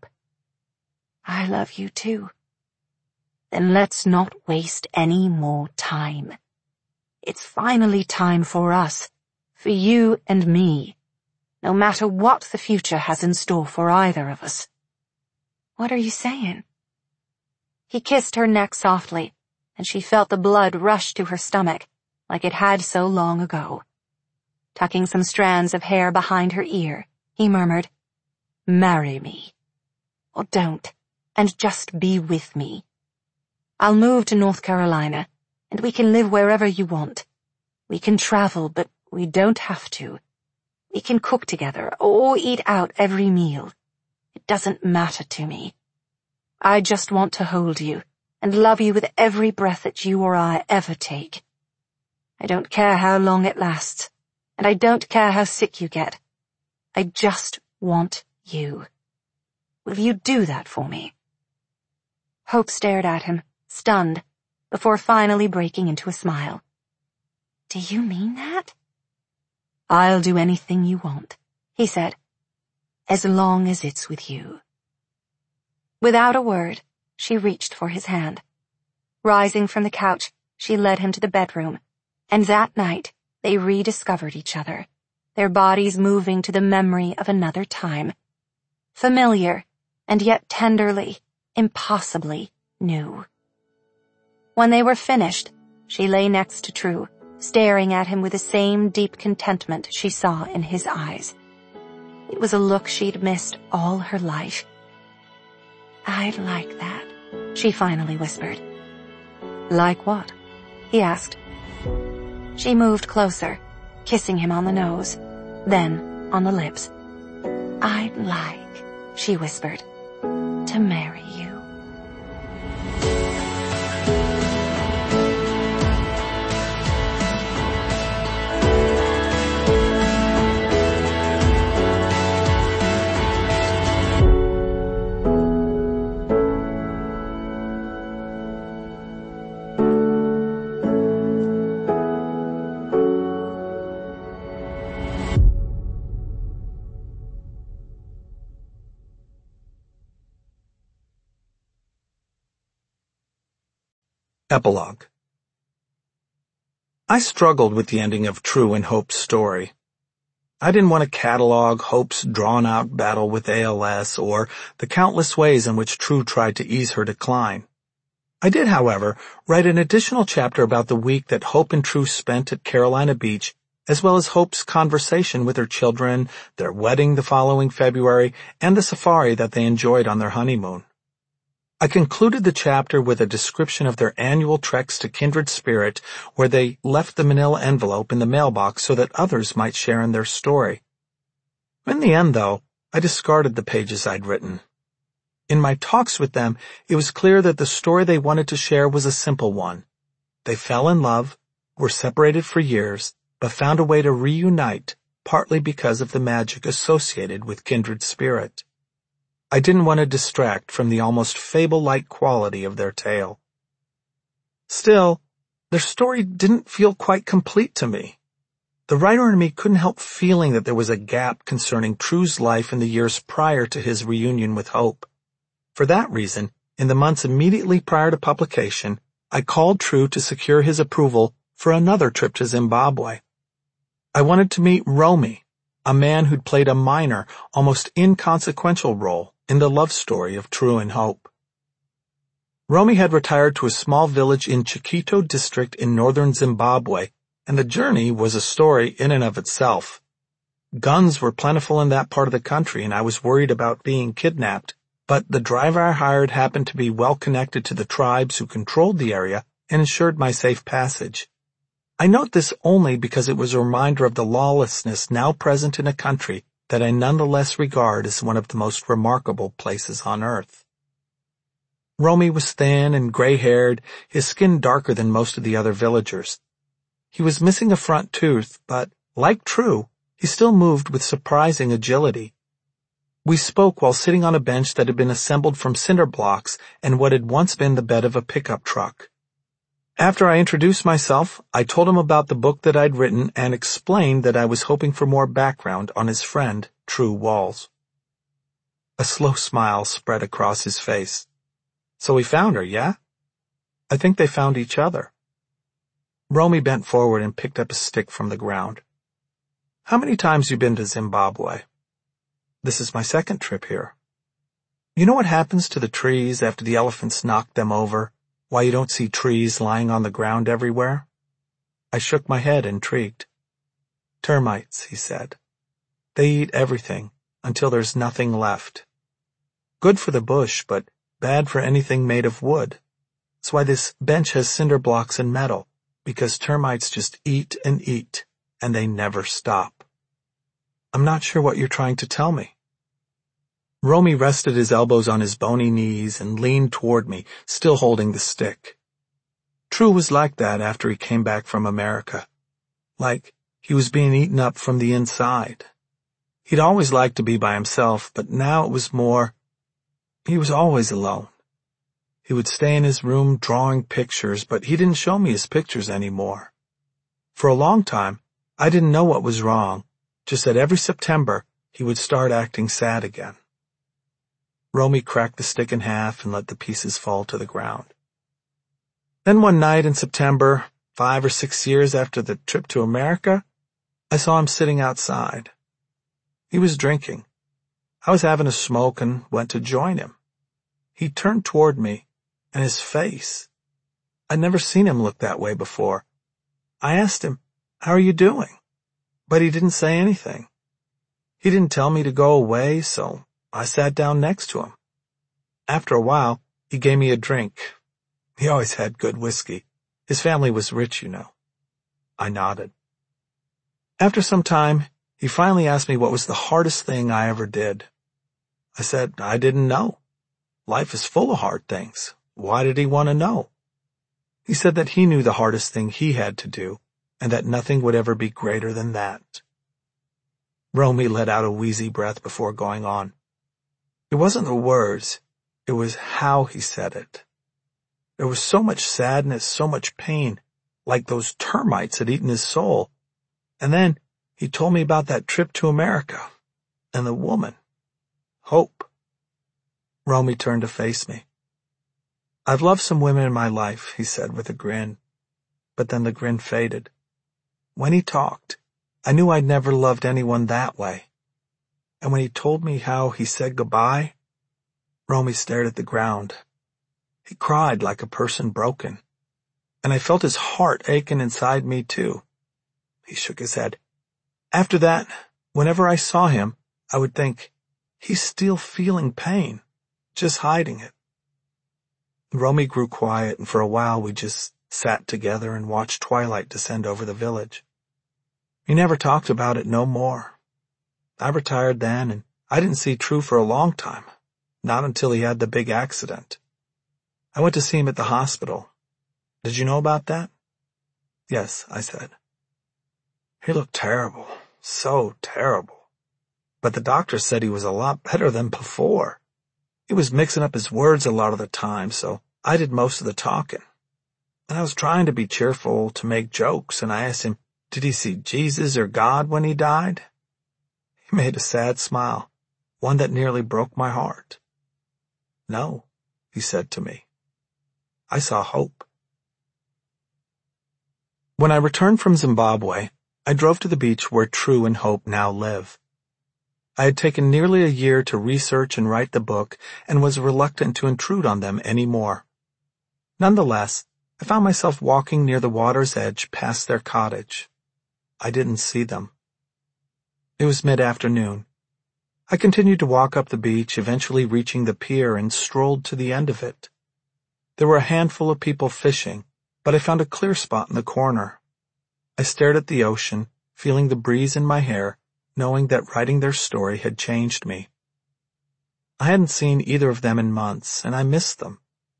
I love you too. Then let's not waste any more time. It's finally time for us, for you and me, no matter what the future has in store for either of us. What are you saying? He kissed her neck softly, and she felt the blood rush to her stomach, like it had so long ago. Tucking some strands of hair behind her ear, he murmured, "Marry me. Or don't, and just be with me. I'll move to North Carolina, and we can live wherever you want. We can travel, but we don't have to. We can cook together, or eat out every meal. It doesn't matter to me. I just want to hold you, and love you with every breath that you or I ever take. I don't care how long it lasts, and I don't care how sick you get. I just want you. Will you do that for me?" Hope stared at him, stunned, before finally breaking into a smile. "Do you mean that?" "I'll do anything you want," he said, "as long as it's with you." Without a word, she reached for his hand. Rising from the couch, she led him to the bedroom, and that night they rediscovered each other, their bodies moving to the memory of another time. Familiar, and yet tenderly, impossibly new. When they were finished, she lay next to True, staring at him with the same deep contentment she saw in his eyes. It was a look she'd missed all her life. "I'd like that," she finally whispered. "Like what?" he asked. She moved closer, kissing him on the nose, then on the lips. "I'd like," she whispered, "to marry you."
Epilogue. I struggled with the ending of True and Hope's story. I didn't want to catalog Hope's drawn-out battle with ALS or the countless ways in which True tried to ease her decline. I did, however, write an additional chapter about the week that Hope and True spent at Carolina Beach, as well as Hope's conversation with her children, their wedding the following February, and the safari that they enjoyed on their honeymoon. I concluded the chapter with a description of their annual treks to Kindred Spirit, where they left the manila envelope in the mailbox so that others might share in their story. In the end, though, I discarded the pages I'd written. In my talks with them, it was clear that the story they wanted to share was a simple one. They fell in love, were separated for years, but found a way to reunite, partly because of the magic associated with Kindred Spirit. I didn't want to distract from the almost fable-like quality of their tale. Still, their story didn't feel quite complete to me. The writer in me couldn't help feeling that there was a gap concerning True's life in the years prior to his reunion with Hope. For that reason, in the months immediately prior to publication, I called True to secure his approval for another trip to Zimbabwe. I wanted to meet Romy, a man who'd played a minor, almost inconsequential role in the love story of True and Hope. Romy had retired to a small village in Chiquito district in northern Zimbabwe, and the journey was a story in and of itself. Guns were plentiful in that part of the country, and I was worried about being kidnapped, but the driver I hired happened to be well connected to the tribes who controlled the area and ensured my safe passage. I note this only because it was a reminder of the lawlessness now present in a country that I nonetheless regard as one of the most remarkable places on earth. Romy was thin and gray-haired, his skin darker than most of the other villagers. He was missing a front tooth, but, like True, he still moved with surprising agility. We spoke while sitting on a bench that had been assembled from cinder blocks and what had once been the bed of a pickup truck. After I introduced myself, I told him about the book that I'd written and explained that I was hoping for more background on his friend, True Walls. A slow smile spread across his face. So we found her, yeah? I think they found each other. Romy bent forward and picked up a stick from the ground. How many times you been to Zimbabwe? This is my second trip here. You know what happens to the trees after the elephants knock them over? Why you don't see trees lying on the ground everywhere? I shook my head, intrigued. Termites, he said. They eat everything until there's nothing left. Good for the bush, but bad for anything made of wood. That's why this bench has cinder blocks and metal, because termites just eat, and they never stop. I'm not sure what you're trying to tell me. Romy rested his elbows on his bony knees and leaned toward me, still holding the stick. True was like that after he came back from America. Like he was being eaten up from the inside. He'd always liked to be by himself, but now it was more, he was always alone. He would stay in his room drawing pictures, but he didn't show me his pictures anymore. For a long time, I didn't know what was wrong, just that every September he would start acting sad again. Romy cracked the stick in half and let the pieces fall to the ground. Then one night in September, 5 or 6 years after the trip to America, I saw him sitting outside. He was drinking. I was having a smoke and went to join him. He turned toward me, and his face. I'd never seen him look that way before. I asked him, "How are you doing?" But he didn't say anything. He didn't tell me to go away, so I sat down next to him. After a while, he gave me a drink. He always had good whiskey. His family was rich, you know. I nodded. After some time, he finally asked me what was the hardest thing I ever did. I said, I didn't know. Life is full of hard things. Why did he want to know? He said that he knew the hardest thing he had to do, and that nothing would ever be greater than that. Romy let out a wheezy breath before going on. It wasn't the words, it was how he said it. There was so much sadness, so much pain, like those termites had eaten his soul. And then he told me about that trip to America, and the woman. Hope. Romy turned to face me. I've loved some women in my life, he said with a grin. But then the grin faded. When he talked, I knew I'd never loved anyone that way. And when he told me how he said goodbye, Romy stared at the ground. He cried like a person broken. And I felt his heart aching inside me too. He shook his head. After that, whenever I saw him, I would think, he's still feeling pain, just hiding it. Romy grew quiet, and for a while we just sat together and watched twilight descend over the village. He never talked about it no more. I retired then, and I didn't see True for a long time, not until he had the big accident. I went to see him at the hospital. Did you know about that? Yes, I said. He looked terrible, so terrible. But the doctor said he was a lot better than before. He was mixing up his words a lot of the time, so I did most of the talking. And I was trying to be cheerful, to make jokes, and I asked him, did he see Jesus or God when he died? He made a sad smile, one that nearly broke my heart. No, he said to me. I saw hope. When I returned from Zimbabwe, I drove to the beach where True and Hope now live. I had taken nearly a year to research and write the book and was reluctant to intrude on them any more. Nonetheless, I found myself walking near the water's edge past their cottage. I didn't see them. It was mid-afternoon. I continued to walk up the beach, eventually reaching the pier, and strolled to the end of it. There were a handful of people fishing, but I found a clear spot in the corner. I stared at the ocean, feeling the breeze in my hair, knowing that writing their story had changed me. I hadn't seen either of them in months, and I missed them.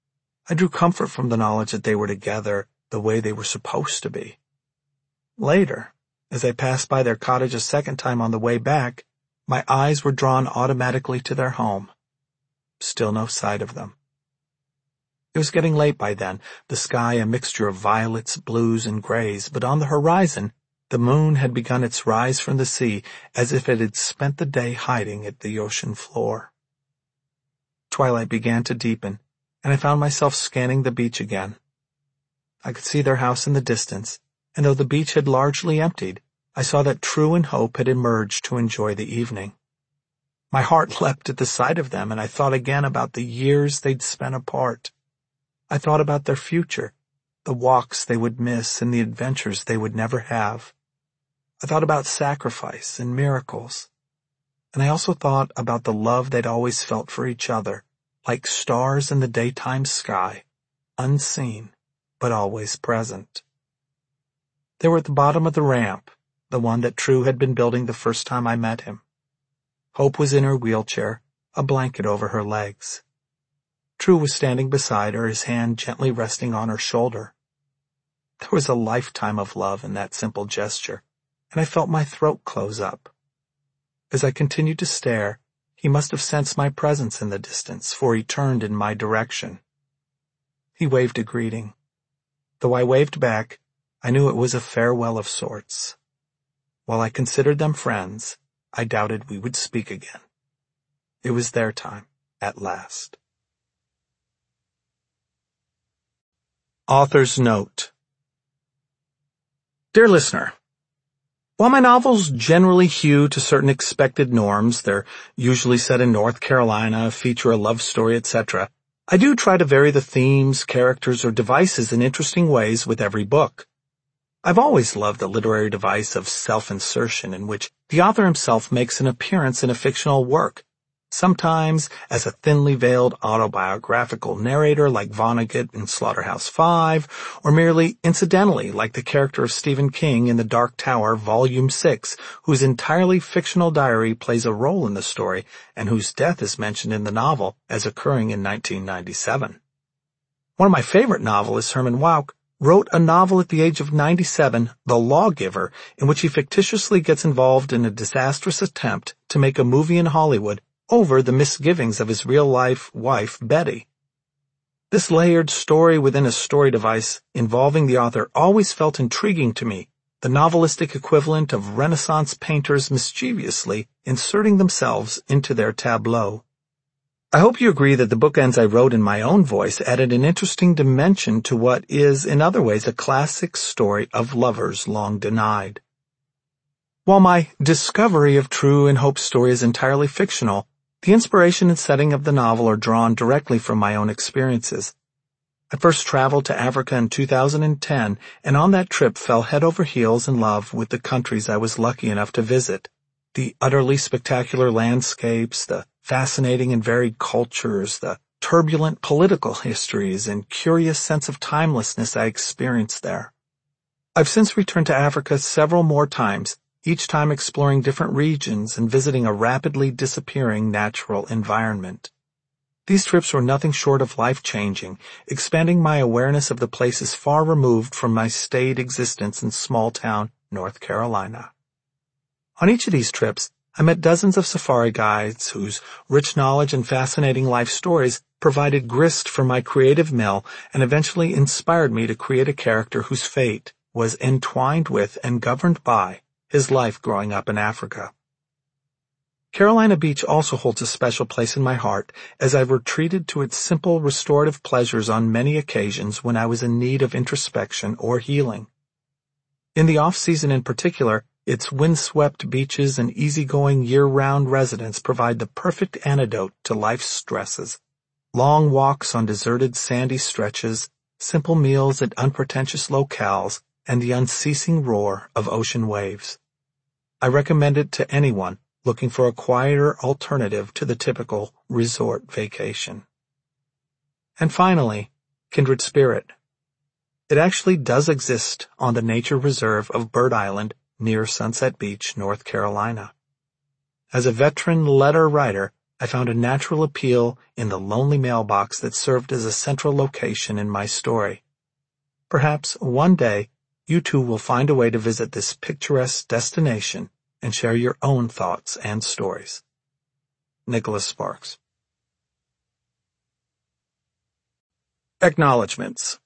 I drew comfort from the knowledge that they were together the way they were supposed to be. Later, as I passed by their cottage a second time on the way back, my eyes were drawn automatically to their home. Still no sight of them. It was getting late by then, the sky a mixture of violets, blues, and grays, but on the horizon, the moon had begun its rise from the sea as if it had spent the day hiding at the ocean floor. Twilight began to deepen, and I found myself scanning the beach again. I could see their house in the distance, and though the beach had largely emptied, I saw that True and Hope had emerged to enjoy the evening. My heart leapt at the sight of them, and I thought again about the years they'd spent apart. I thought about their future, the walks they would miss and the adventures they would never have. I thought about sacrifice and miracles. And I also thought about the love they'd always felt for each other, like stars in the daytime sky, unseen, but always present. They were at the bottom of the ramp, the one that True had been building the first time I met him. Hope was in her wheelchair, a blanket over her legs. True was standing beside her, his hand gently resting on her shoulder. There was a lifetime of love in that simple gesture, and I felt my throat close up. As I continued to stare, he must have sensed my presence in the distance, for he turned in my direction. He waved a greeting. Though I waved back, I knew it was a farewell of sorts. While I considered them friends, I doubted we would speak again. It was their time, at last. Author's Note. Dear listener, while my novels generally hew to certain expected norms, they're usually set in North Carolina, feature a love story, etc., I do try to vary the themes, characters, or devices in interesting ways with every book. I've always loved the literary device of self-insertion in which the author himself makes an appearance in a fictional work, sometimes as a thinly veiled autobiographical narrator like Vonnegut in Slaughterhouse-Five, or merely incidentally like the character of Stephen King in The Dark Tower, Volume 6, whose entirely fictional diary plays a role in the story and whose death is mentioned in the novel as occurring in 1997. One of my favorite novelists, Herman Wouk, wrote a novel at the age of 97, The Lawgiver, in which he fictitiously gets involved in a disastrous attempt to make a movie in Hollywood over the misgivings of his real-life wife, Betty. This layered story within a story device involving the author always felt intriguing to me, the novelistic equivalent of Renaissance painters mischievously inserting themselves into their tableau. I hope you agree that the bookends I wrote in my own voice added an interesting dimension to what is, in other ways, a classic story of lovers long denied. While my discovery of True and Hope's story is entirely fictional, the inspiration and setting of the novel are drawn directly from my own experiences. I first traveled to Africa in 2010, and on that trip fell head over heels in love with the countries I was lucky enough to visit. The utterly spectacular landscapes, the fascinating and varied cultures, the turbulent political histories, and curious sense of timelessness I experienced there. I've since returned to Africa several more times, each time exploring different regions and visiting a rapidly disappearing natural environment. These trips were nothing short of life-changing, expanding my awareness of the places far removed from my staid existence in small-town North Carolina. On each of these trips, I met dozens of safari guides whose rich knowledge and fascinating life stories provided grist for my creative mill and eventually inspired me to create a character whose fate was entwined with and governed by his life growing up in Africa. Carolina Beach also holds a special place in my heart as I've retreated to its simple restorative pleasures on many occasions when I was in need of introspection or healing. In the off-season in particular, its windswept beaches and easygoing year-round residents provide the perfect antidote to life's stresses. Long walks on deserted sandy stretches, simple meals at unpretentious locales, and the unceasing roar of ocean waves. I recommend it to anyone looking for a quieter alternative to the typical resort vacation. And finally, Kindred Spirit. It actually does exist on the nature reserve of Bird Island near Sunset Beach, North Carolina. As a veteran letter writer, I found a natural appeal in the lonely mailbox that served as a central location in my story. Perhaps one day you too will find a way to visit this picturesque destination and share your own thoughts and stories. Nicholas Sparks. Acknowledgements.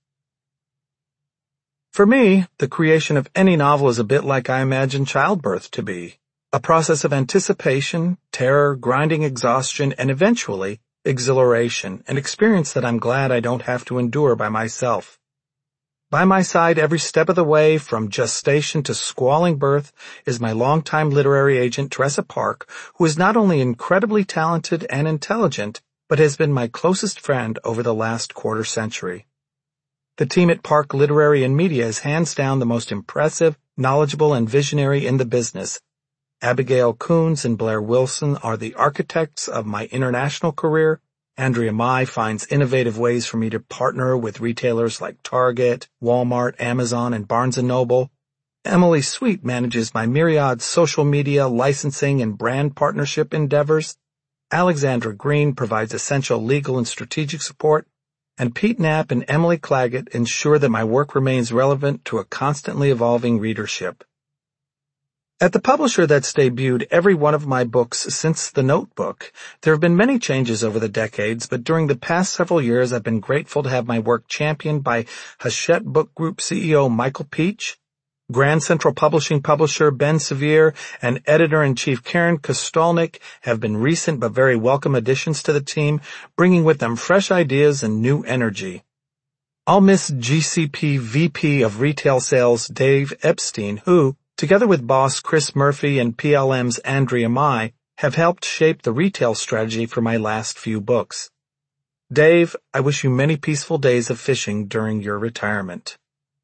For me, the creation of any novel is a bit like I imagine childbirth to be. A process of anticipation, terror, grinding exhaustion, and eventually exhilaration, an experience that I'm glad I don't have to endure by myself. By my side every step of the way, from gestation to squalling birth, is my longtime literary agent Teresa Park, who is not only incredibly talented and intelligent, but has been my closest friend over the last quarter century. The team at Park Literary and Media is hands down the most impressive, knowledgeable, and visionary in the business. Abigail Coons and Blair Wilson are the architects of my international career. Andrea Mai finds innovative ways for me to partner with retailers like Target, Walmart, Amazon, and Barnes & Noble. Emily Sweet manages my myriad social media, licensing, and brand partnership endeavors. Alexandra Green provides essential legal and strategic support. And Pete Knapp and Emily Claggett ensure that my work remains relevant to a constantly evolving readership. At the publisher that's debuted every one of my books since The Notebook, there have been many changes over the decades, but during the past several years I've been grateful to have my work championed by Hachette Book Group CEO Michael Peach, Grand Central Publishing publisher Ben Sevier, and editor-in-chief Karen Kostolnik have been recent but very welcome additions to the team, bringing with them fresh ideas and new energy. I'll miss GCP VP of Retail Sales Dave Epstein, who, together with boss Chris Murphy and PLM's Andrea Mai, have helped shape the retail strategy for my last few books. Dave, I wish you many peaceful days of fishing during your retirement.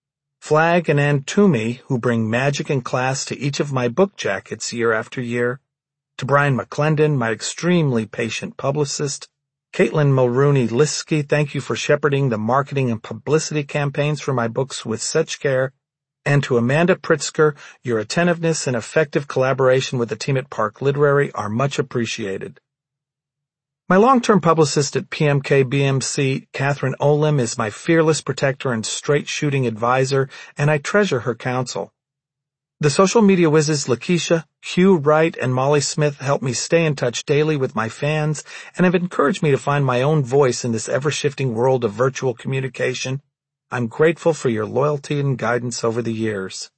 Flag and Ann Toomey, who bring magic and class to each of my book jackets year after year. To Brian McClendon, my extremely patient publicist. Caitlin Mulrooney-Liskey, thank you for shepherding the marketing and publicity campaigns for my books with such care. And to Amanda Pritzker, your attentiveness and effective collaboration with the team at Park Literary are much appreciated. My long-term publicist at PMK BMC, Catherine Olim, is my fearless protector and straight-shooting advisor, and I treasure her counsel. The social media whizzes Lakeisha, Hugh Wright, and Molly Smith help me stay in touch daily with my fans and have encouraged me to find my own voice in this ever-shifting world of virtual communication. I'm grateful for your loyalty and guidance over the years.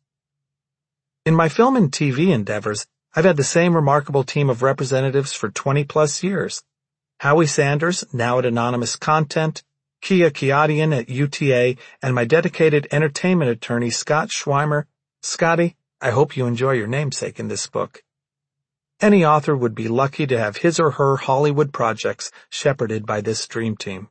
In my film and TV endeavors, I've had the same remarkable team of representatives for 20-plus years. Howie Sanders, now at Anonymous Content, Kia Kiadian at UTA, and my dedicated entertainment attorney, Scott Schweimer. Scotty, I hope you enjoy your namesake in this book. Any author would be lucky to have his or her Hollywood projects shepherded by this dream team.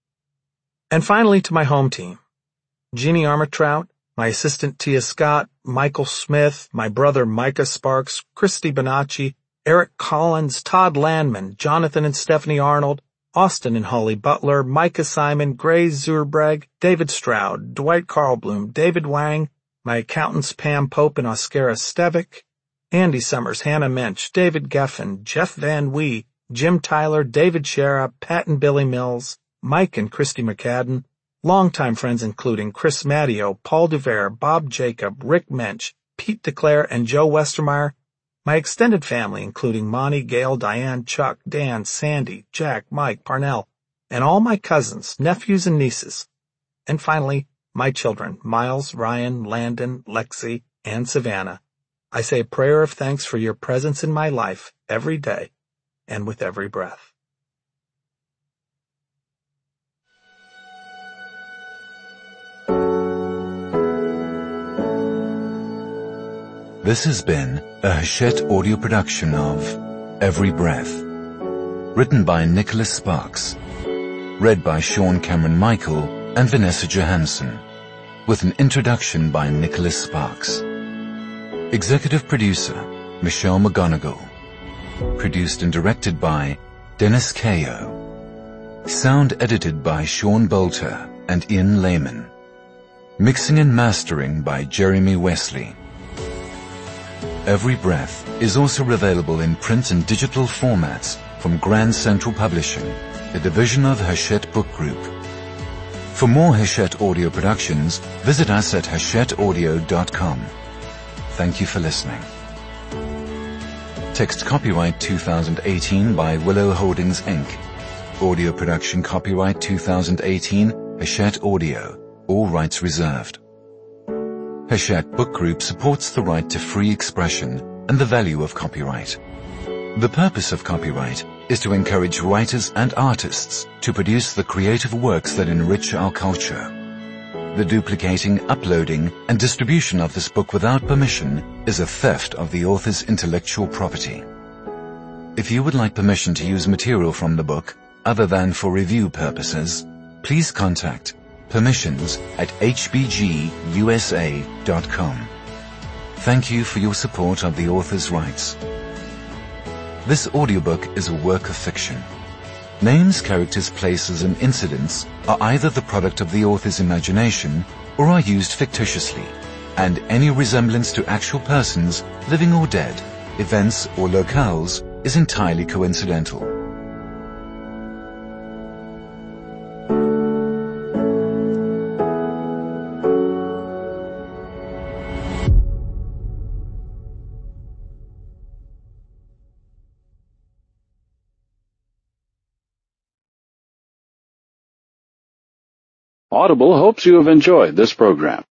And finally, to my home team. Jeannie Armatrout, my assistant Tia Scott, Michael Smith, my brother Micah Sparks, Christy Bonacci, Eric Collins, Todd Landman, Jonathan and Stephanie Arnold, Austin and Holly Butler, Micah Simon, Grace Zurbrag, David Stroud, Dwight Carlbloom, David Wang, my accountants Pam Pope and Oscara Stevick, Andy Summers, Hannah Mensch, David Geffen, Jeff Van Wee, Jim Tyler, David Shera, Pat and Billy Mills, Mike and Christy McCadden, longtime friends including Chris Matteo, Paul Duvere, Bob Jacob, Rick Mensch, Pete DeClaire, and Joe Westermeyer, my extended family including Monty, Gail, Diane, Chuck, Dan, Sandy, Jack, Mike, Parnell, and all my cousins, nephews, and nieces. And finally, my children, Miles, Ryan, Landon, Lexi, and Savannah. I say a prayer of thanks for your presence in my life every day and with every breath.
This has been a Hachette audio production of Every Breath. Written by Nicholas Sparks. Read by Sean Cameron Michael and Vanessa Johansson. With an introduction by Nicholas Sparks. Executive producer, Michelle McGonigal. Produced and directed by Dennis Kayo. Sound edited by Sean Bolter and Ian Lehman. Mixing and mastering by Jeremy Wesley. Every Breath is also available in print and digital formats from Grand Central Publishing, a division of Hachette Book Group. For more Hachette audio productions, visit us at hachetteaudio.com. Thank you for listening. Text copyright 2018 by Willow Holdings, Inc. Audio production copyright 2018, Hachette Audio. All rights reserved. Hachette Book Group supports the right to free expression and the value of copyright. The purpose of copyright is to encourage writers and artists to produce the creative works that enrich our culture. The duplicating, uploading, and distribution of this book without permission is a theft of the author's intellectual property. If you would like permission to use material from the book, other than for review purposes, please contact permissions@hbgusa.com. Thank you for your support of the author's rights. This audiobook is a work of fiction. Names, characters, places, and incidents are either the product of the author's imagination or are used fictitiously, and any resemblance to actual persons, living or dead, events or locales is entirely coincidental.
Audible hopes you have enjoyed this program.